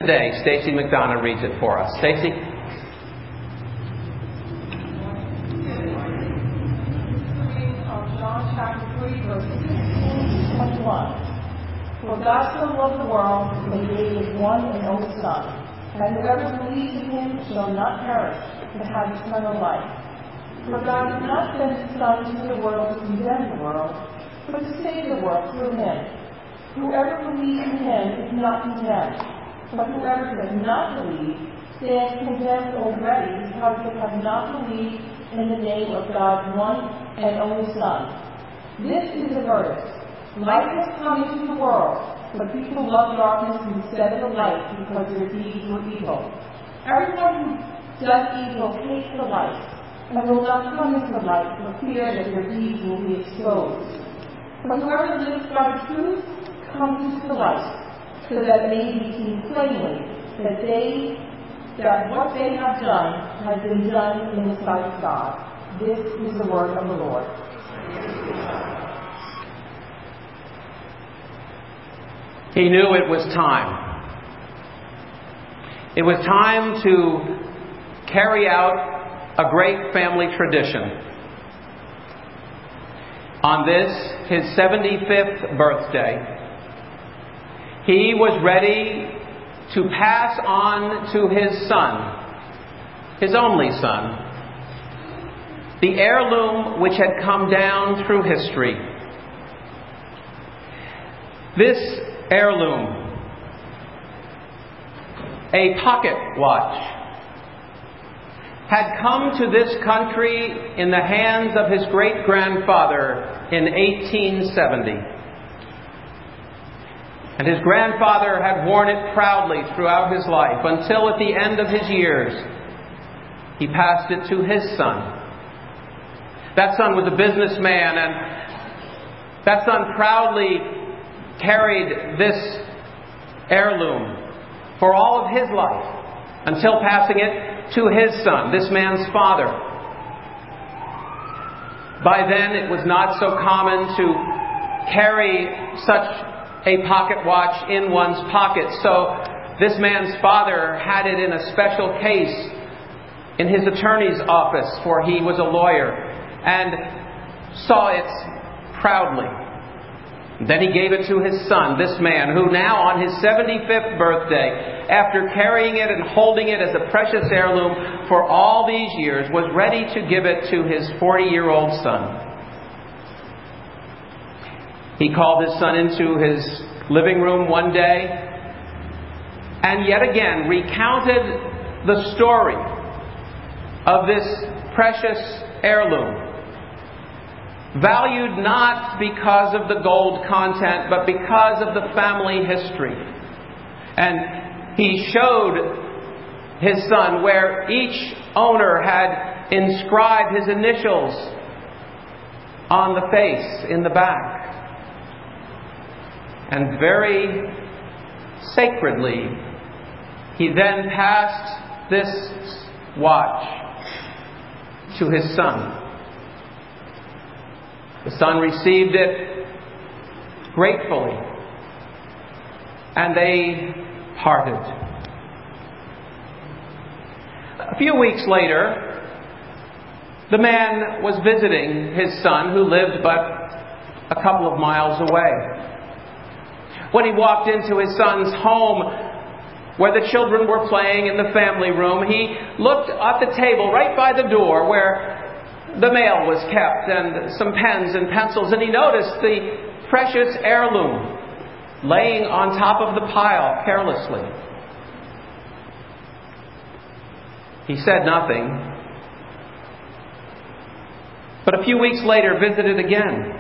today. Stacy McDonough reads it for us. Stacy? John chapter 3, verses 16 to 21. For God so loved the world that he gave his one and only Son, and whoever believes in him shall not perish, but have eternal life. For God did not send his Son into the world to condemn the world, but to save the world through him. Whoever believes in him is not condemned, but whoever does not believe stands condemned already because they have not believed in the name of God's one and only Son. This is the verdict. Light has come into the world, but people love darkness instead of the light because their deeds were evil. Everyone who does evil hates the light, and will not come into the light for fear that their deeds will be exposed. But whoever lives by the truth comes into the light, so that it may be seen plainly that what they have done has been done in the sight of God. This is the word of the Lord. He knew it was time. It was time to carry out a great family tradition. On this, his 75th birthday, he was ready to pass on to his son, his only son, the heirloom which had come down through history. This heirloom, a pocket watch, had come to this country in the hands of his great-grandfather in 1870. And his grandfather had worn it proudly throughout his life until at the end of his years he passed it to his son. That son was a businessman, and that son proudly carried this heirloom for all of his life until passing it to his son, this man's father. By then it was not so common to carry such a pocket watch in one's pocket, so this man's father had it in a special case in his attorney's office, for he was a lawyer, and saw it proudly. Then he gave it to his son, this man, who now on his 75th birthday, after carrying it and holding it as a precious heirloom for all these years, was ready to give it to his 40-year-old son. He called his son into his living room one day and yet again recounted the story of this precious heirloom, valued not because of the gold content, but because of the family history. And he showed his son where each owner had inscribed his initials on the face, in the back. And very sacredly, he then passed this watch to his son. The son received it gratefully, and they parted. A few weeks later, the man was visiting his son, who lived but a couple of miles away. When he walked into his son's home, where the children were playing in the family room, he looked at the table right by the door where the mail was kept, and some pens and pencils, and he noticed the precious heirloom laying on top of the pile carelessly. He said nothing, but a few weeks later visited again.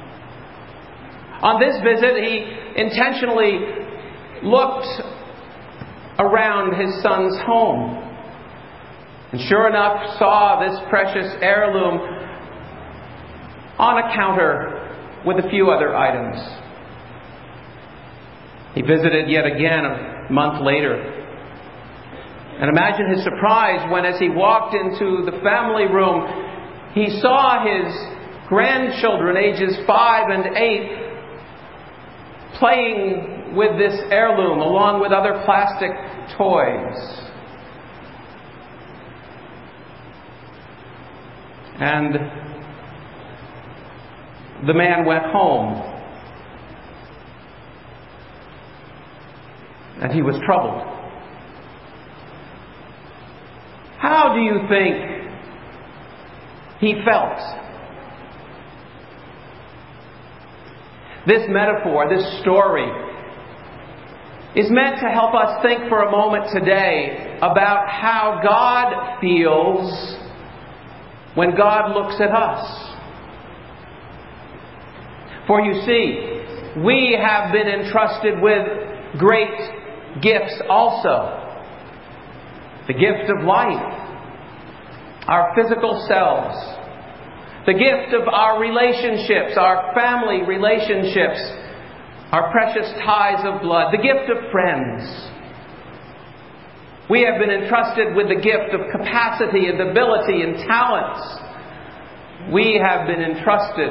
On this visit, he intentionally looked around his son's home, and sure enough saw this precious heirloom on a counter with a few other items. He visited yet again a month later. And imagine his surprise when, as he walked into the family room, he saw his grandchildren, ages 5 and 8, playing with this heirloom along with other plastic toys. And the man went home. And he was troubled. How do you think he felt? This metaphor, this story, is meant to help us think for a moment today about how God feels when God looks at us. For you see, we have been entrusted with great gifts also. The gift of life, our physical selves, the gift of our relationships, our family relationships, our precious ties of blood, the gift of friends. We have been entrusted with the gift of capacity and ability and talents. We have been entrusted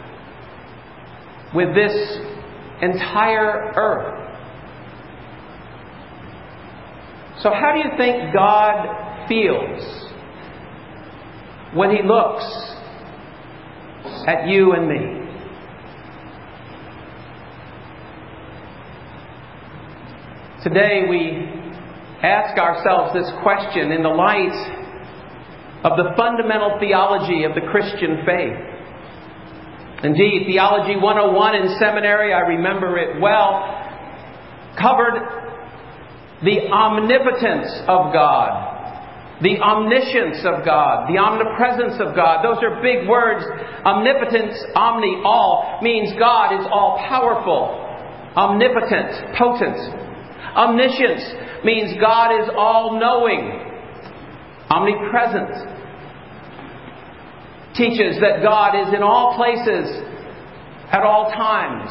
with this entire earth. So how do you think God feels when He looks at you and me? Today we ask ourselves this question in the light of the fundamental theology of the Christian faith. Indeed, Theology 101 in seminary, I remember it well, covered the omnipotence of God, the omniscience of God, the omnipresence of God. Those are big words. Omnipotence, omni, all, means God is all-powerful, omnipotent, potent. Omniscience means God is all-knowing, omnipresent. Teaches that God is in all places at all times.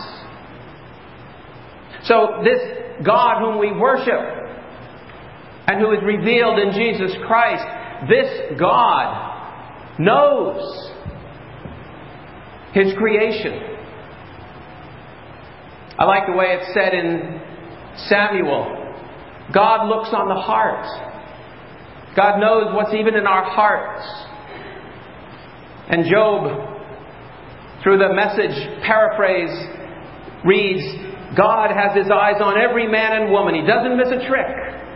So this God whom we worship and who is revealed in Jesus Christ, this God knows His creation. I like the way it's said in Samuel. God looks on the heart. God knows what's even in our hearts. And Job, through the Message paraphrase, reads, God has His eyes on every man and woman. He doesn't miss a trick.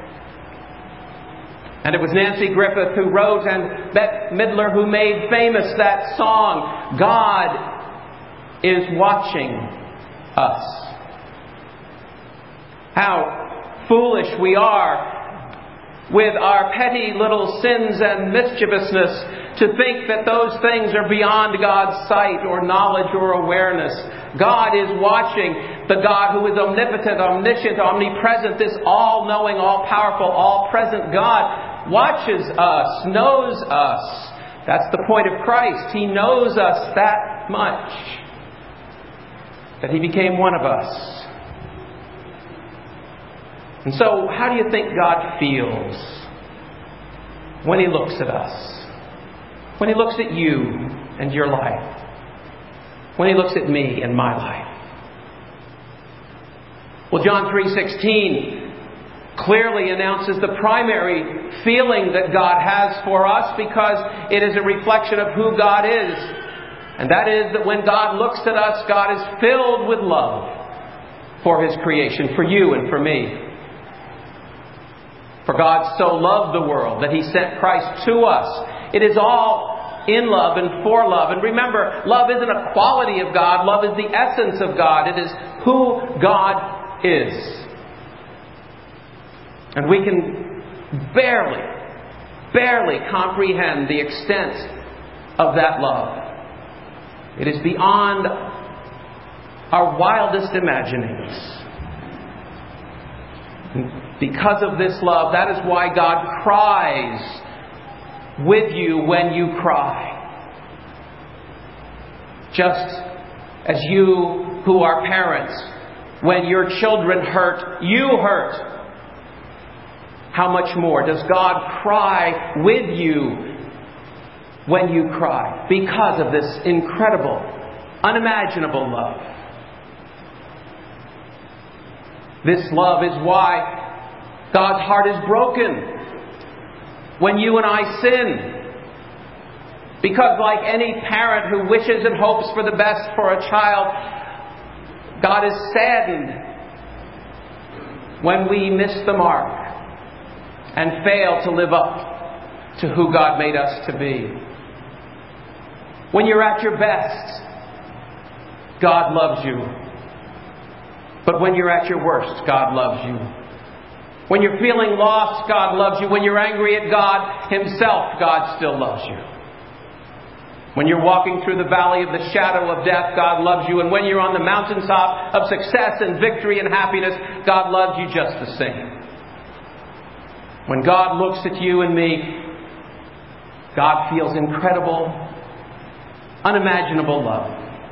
And it was Nancy Griffith who wrote and Bette Midler who made famous that song, God is watching us. How foolish we are with our petty little sins and mischievousness to think that those things are beyond God's sight or knowledge or awareness. God is watching. The God who is omnipotent, omniscient, omnipresent, this all-knowing, all-powerful, all-present God watches us, knows us. That's the point of Christ. He knows us that much that He became one of us. And so, how do you think God feels when He looks at us? When He looks at you and your life? When He looks at me and my life? Well, John 3:16 clearly announces the primary feeling that God has for us, because it is a reflection of who God is. And that is that when God looks at us, God is filled with love for His creation, for you and for me. For God so loved the world that He sent Christ to us. It is all in love and for love. And remember, love isn't a quality of God. Love is the essence of God. It is who God is. And we can barely comprehend the extent of that love. It is beyond our wildest imaginings. Because of this love, that is why God cries with you when you cry. Just as you who are parents, when your children hurt, you hurt. How much more does God cry with you when you cry? Because of this incredible, unimaginable love. This love is why God's heart is broken when you and I sin. Because like any parent who wishes and hopes for the best for a child, God is saddened when we miss the mark and fail to live up to who God made us to be. When you're at your best, God loves you. But when you're at your worst, God loves you. When you're feeling lost, God loves you. When you're angry at God Himself, God still loves you. When you're walking through the valley of the shadow of death, God loves you. And when you're on the mountaintop of success and victory and happiness, God loves you just the same. When God looks at you and me, God feels incredible, unimaginable love.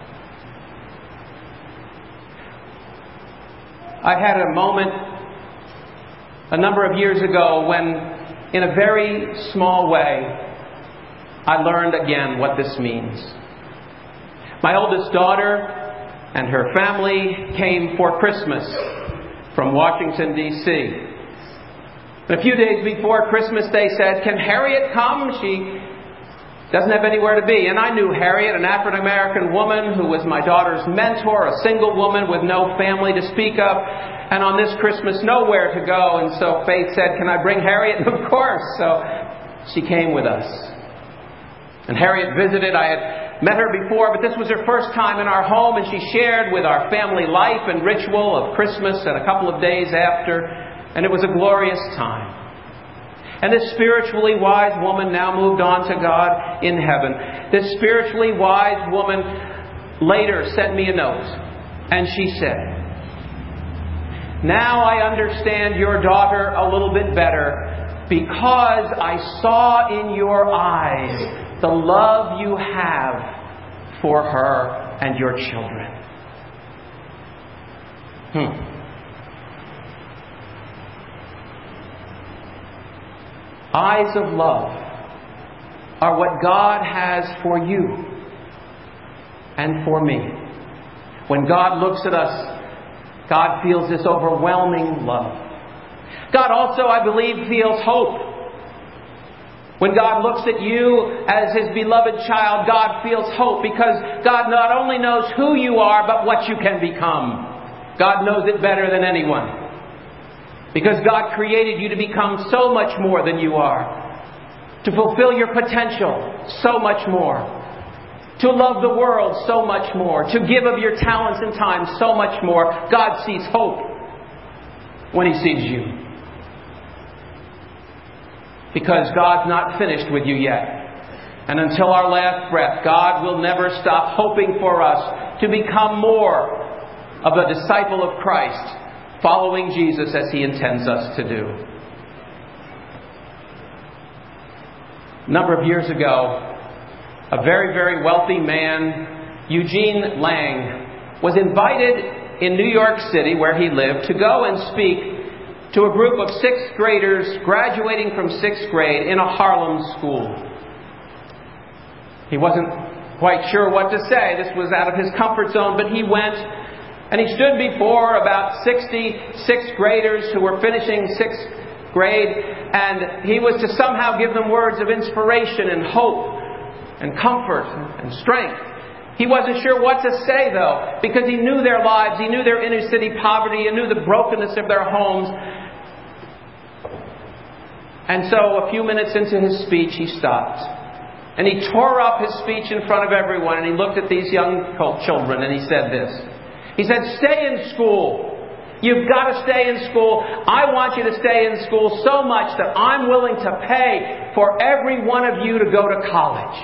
I had a moment a number of years ago when, in a very small way, I learned again what this means. My oldest daughter and her family came for Christmas from Washington, D.C. A few days before Christmas, they said, "Can Harriet come? She doesn't have anywhere to be." And I knew Harriet, an African-American woman who was my daughter's mentor, a single woman with no family to speak of, and on this Christmas, nowhere to go. And so Faith said, "Can I bring Harriet?" And of course. So she came with us. And Harriet visited. I had met her before, but this was her first time in our home, and she shared with our family life and ritual of Christmas and a couple of days after, and it was a glorious time. And this spiritually wise woman now moved on to God in heaven. This spiritually wise woman later sent me a note, and she said, "Now I understand your daughter a little bit better because I saw in your eyes the love you have for her and your children." Eyes of love are what God has for you and for me. When God looks at us, God feels this overwhelming love. God also, I believe, feels hope. When God looks at you as His beloved child, God feels hope because God not only knows who you are, but what you can become. God knows it better than anyone. Because God created you to become so much more than you are. To fulfill your potential so much more. To love the world so much more. To give of your talents and time so much more. God sees hope when He sees you. Because God's not finished with you yet. And until our last breath, God will never stop hoping for us to become more of a disciple of Christ, following Jesus as He intends us to do. A number of years ago, a very, very wealthy man, Eugene Lang, was invited in New York City, where he lived, to go and speak to a group of 6th graders graduating from 6th grade in a Harlem school. He wasn't quite sure what to say. This was out of his comfort zone, but he went. And he stood before about 60 6th graders who were finishing 6th grade, and he was to somehow give them words of inspiration and hope and comfort and strength. He wasn't sure what to say, though, because he knew their lives, he knew their inner city poverty, and knew the brokenness of their homes. And so a few minutes into his speech, he stopped. And he tore up his speech in front of everyone, and he looked at these young children, and he said this. He said, "Stay in school. You've got to stay in school. I want you to stay in school so much that I'm willing to pay for every one of you to go to college."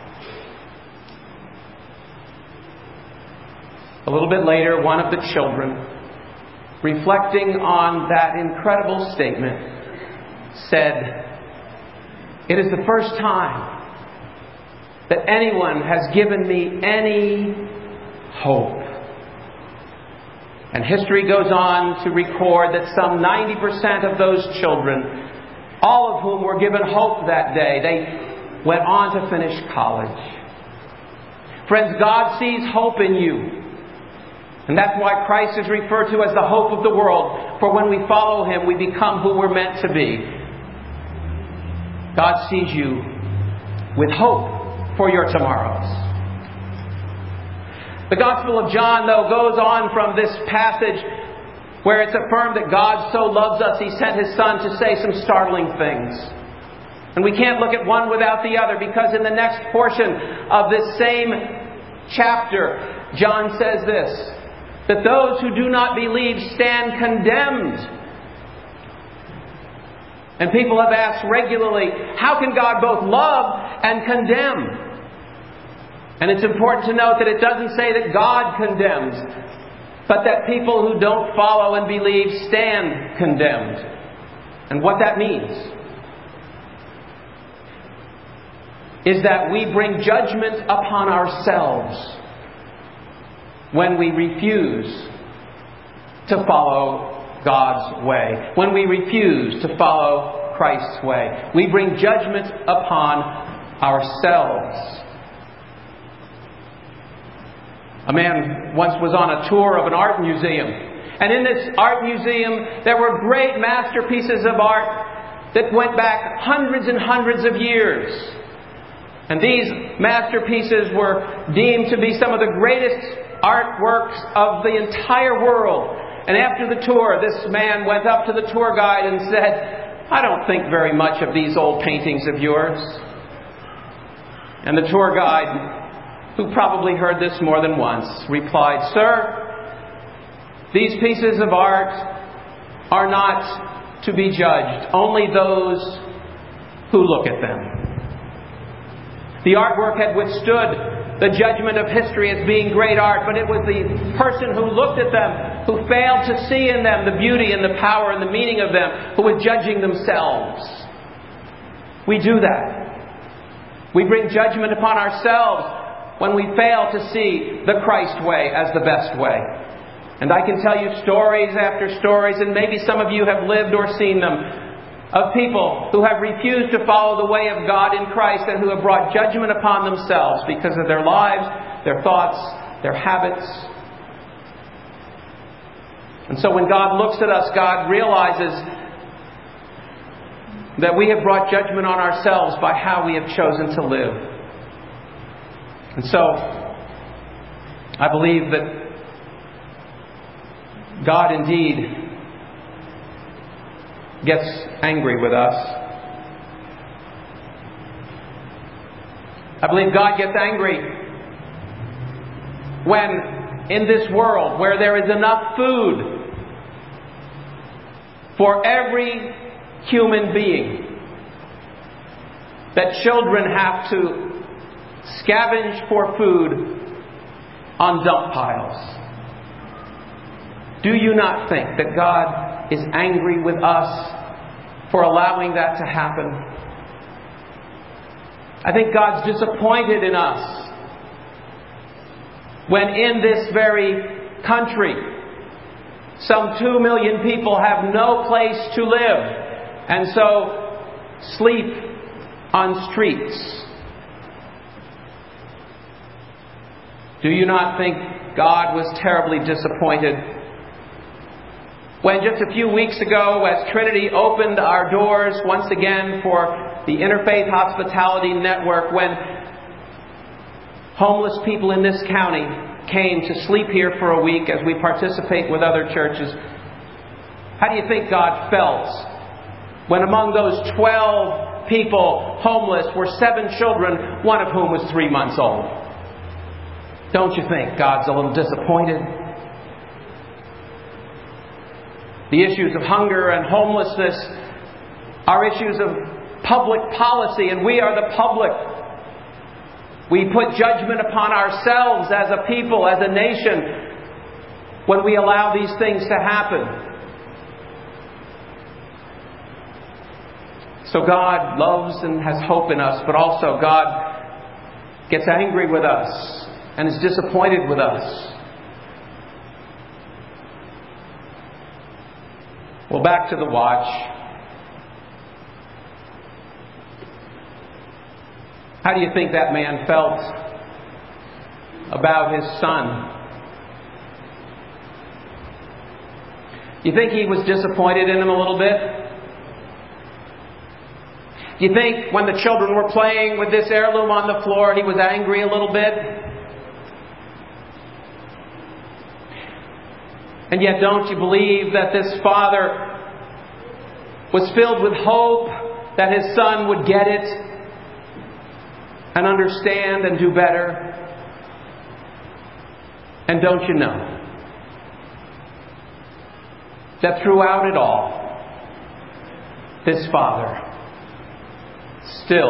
A little bit later, one of the children, reflecting on that incredible statement, said, "It is the first time that anyone has given me any hope." And history goes on to record that some 90% of those children, all of whom were given hope that day, they went on to finish college. Friends, God sees hope in you. And that's why Christ is referred to as the hope of the world. For when we follow Him, we become who we're meant to be. God sees you with hope for your tomorrows. The Gospel of John, though, goes on from this passage where it's affirmed that God so loves us, He sent His Son to say some startling things. And we can't look at one without the other, because in the next portion of this same chapter, John says this, that those who do not believe stand condemned. And people have asked regularly, how can God both love and condemn? And it's important to note that it doesn't say that God condemns, but that people who don't follow and believe stand condemned. And what that means is that we bring judgment upon ourselves when we refuse to follow God's way, when we refuse to follow Christ's way. We bring judgment upon ourselves. A man once was on a tour of an art museum. And in this art museum, there were great masterpieces of art that went back hundreds and hundreds of years. And these masterpieces were deemed to be some of the greatest artworks of the entire world. And after the tour, this man went up to the tour guide and said, I don't think very much of these old paintings of yours. And the tour guide, who probably heard this more than once, replied, Sir, these pieces of art are not to be judged. Only those who look at them. The artwork had withstood the judgment of history as being great art, but it was the person who looked at them, who failed to see in them the beauty and the power and the meaning of them, who was judging themselves. We do that. We bring judgment upon ourselves when we fail to see the Christ way as the best way. And I can tell you stories after stories, and maybe some of you have lived or seen them, of people who have refused to follow the way of God in Christ and who have brought judgment upon themselves because of their lives, their thoughts, their habits. And so when God looks at us, God realizes that we have brought judgment on ourselves by how we have chosen to live. And so I believe that God indeed gets angry with us. I believe God gets angry when in this world where there is enough food for every human being, that children have to scavenge for food on dump piles. Do you not think that God is angry with us for allowing that to happen? I think God's disappointed in us when in this very country some 2 million people have no place to live and so sleep on streets. Do you not think God was terribly disappointed when just a few weeks ago, as Trinity opened our doors once again for the Interfaith Hospitality Network, when homeless people in this county came to sleep here for a week as we participate with other churches, how do you think God felt when among those 12 people homeless were 7 children, one of whom was 3 months old? Don't you think God's a little disappointed? The issues of hunger and homelessness are issues of public policy, and we are the public. We put judgment upon ourselves as a people, as a nation, when we allow these things to happen. So God loves and has hope in us, but also God gets angry with us and is disappointed with us. Well, back to the watch. How do you think that man felt about his son You think he was disappointed in him a little bit? You think when the children were playing with this heirloom on the floor, he was angry a little bit? And yet, don't you believe that this father was filled with hope that his son would get it and understand and do better? And don't you know that throughout it all, this father still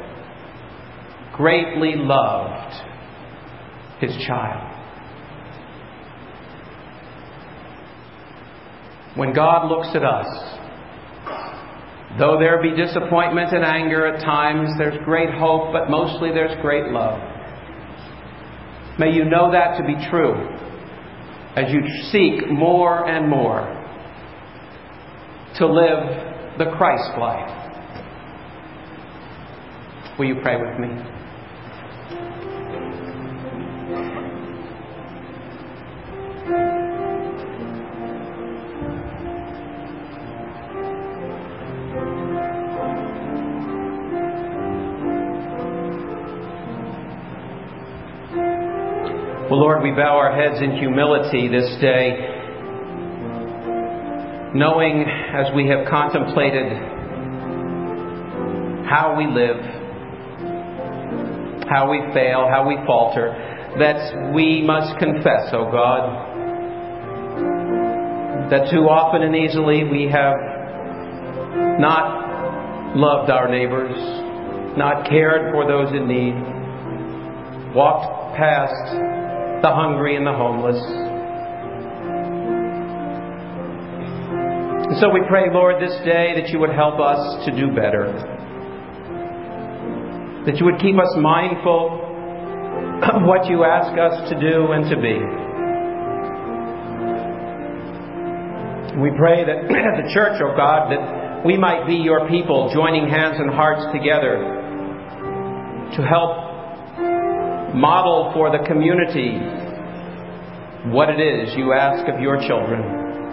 greatly loved his child? When God looks at us, though there be disappointment and anger at times, there's great hope, but mostly there's great love. May you know that to be true as you seek more and more to live the Christ life. Will you pray with me? Well, Lord, we bow our heads in humility this day, knowing as we have contemplated how we live, how we fail, how we falter, that we must confess, O God, that too often and easily we have not loved our neighbors, not cared for those in need, walked past the hungry and the homeless. And so we pray, Lord, this day that you would help us to do better. That you would keep us mindful of what you ask us to do and to be. We pray that at the church, O God, that we might be your people, joining hands and hearts together to help model for the community what it is you ask of your children.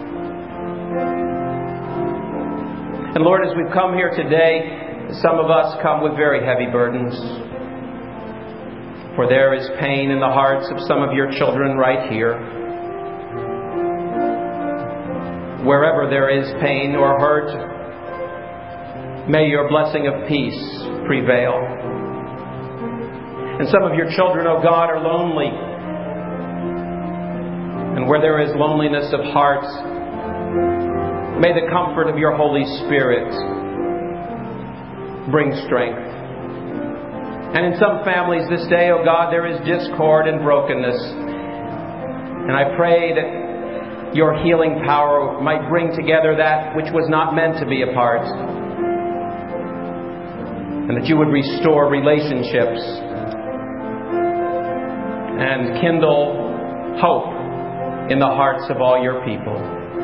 And Lord, as we've come here today, some of us come with very heavy burdens. For there is pain in the hearts of some of your children right here. Wherever there is pain or hurt, may your blessing of peace prevail. And some of your children, O God, are lonely. And where there is loneliness of heart, may the comfort of your Holy Spirit bring strength. And in some families this day, O God, there is discord and brokenness. And I pray that your healing power might bring together that which was not meant to be apart. And that you would restore relationships and kindle hope in the hearts of all your people.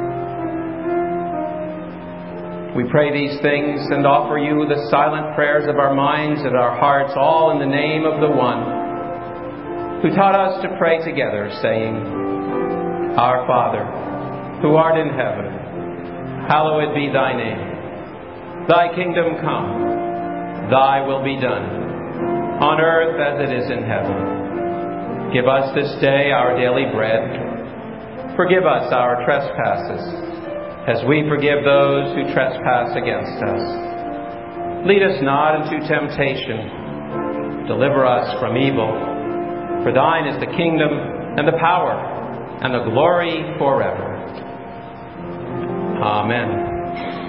We pray these things and offer you the silent prayers of our minds and our hearts, all in the name of the one who taught us to pray together, saying, Our Father, who art in heaven, hallowed be thy name. Thy kingdom come, thy will be done, on earth as it is in heaven. Give us this day our daily bread. Forgive us our trespasses, as we forgive those who trespass against us. Lead us not into temptation. Deliver us from evil. For thine is the kingdom, and the power, and the glory forever. Amen.